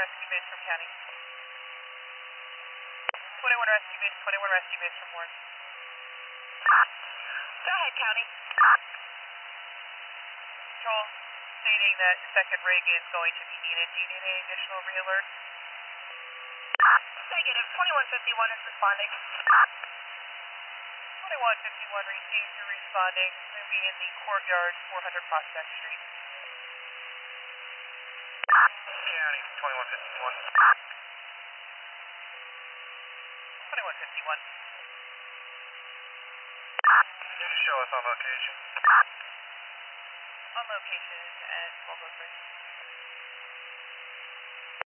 rescue base from county. 21 rescue base, 21 rescue base from Warren. Go ahead, county. Control, stating that second rig is going to be needed. Do you need any additional re-alert? Negative, 2151 is responding. 2151 received, you're responding, moving in the courtyard, 400 Prospect Street. County, 2151. 2151. You can show us on location. On location at 1203.